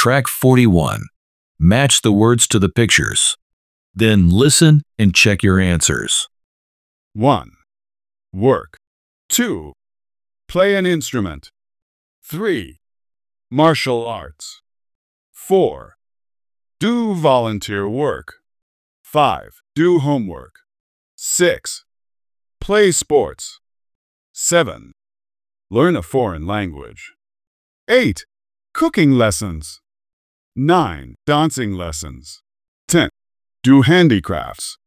Track 41. Match the words to the pictures. Then listen and check your answers. 1. Work. 2. Play an instrument. 3. Martial arts. 4. Do volunteer work. 5. Do homework. 6. Play sports. 7. Learn a foreign language. 8. Cooking lessons. 9. Dancing lessons. 10. Do handicrafts.